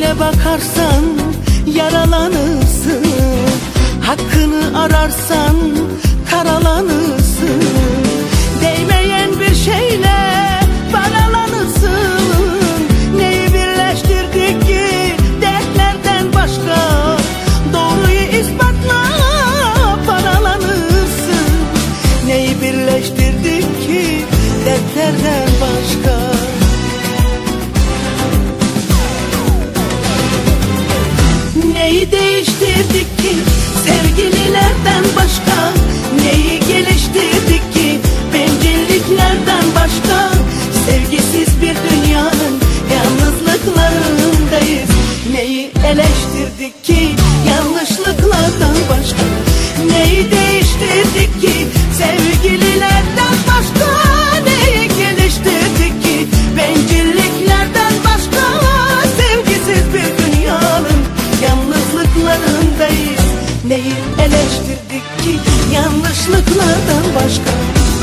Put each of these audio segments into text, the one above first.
Öyle bakarsan yaralanırsın, hakkını ararsan karalanırsın. Değmeyen bir şeyle paralanırsın. Neyi birleştirdik ki dertlerden başka? Doğruyu ispatla paralanırsın. Neyi birleştirdik ki dertlerden başka? Neyi değiştirdik ki sevgililerden başka? Neyi geliştirdik ki bencilliklerden başka? Sevgisiz bir dünyanın yalnızlıklarındayız. Neyi eleştirdik ki yanlışlıklardan başka? Neyi değiştirdik ki sevgililerden başka? Neyi geliştirdik ki bencilliklerden başka? Sevgisiz bir dünyanın yalnızlıklarındayız. Neyi eleştirdik ki yanlışlıklardan başka?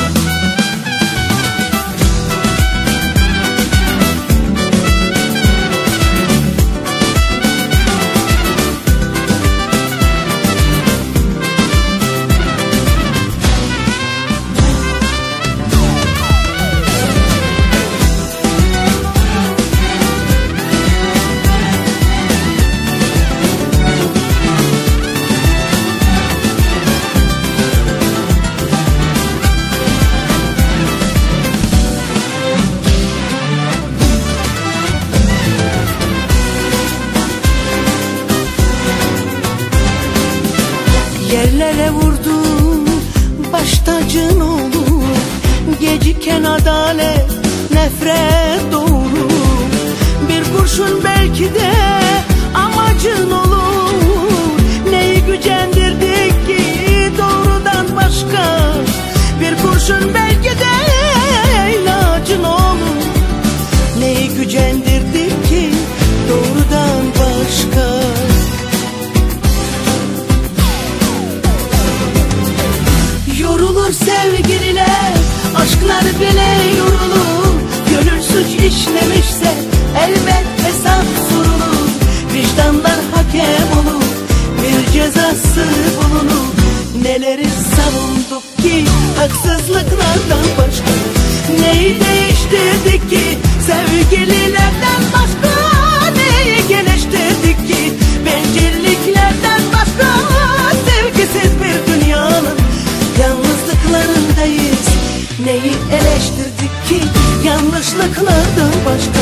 Yerlere vurdun, baş tacın olur. Geciken adalet, nefret doğurur. Bir kurşun belki de amacın olur. Neyi gücendirdik ki doğrudan başka? Bir kurşun belki de ilacın olur. Neyi gücendirdik ki doğrudan başka? Yorulur sevgililer, aşklar bile yorulur. Gönül suç işlemişse elbet hesap sorulur. Vicdanlar hakem olur, bir cezası bulunur. Neleri savunduk ki haksızlıklardan başka? Neyi değiştirdik ki sevgililerden başka? Neyi geliştirdik ki bencilliklerden başka? Sevgisiz bir dünyanın yalnızlıklarındayız. Neyi eleştirdik ki yanlışlıklardan başka?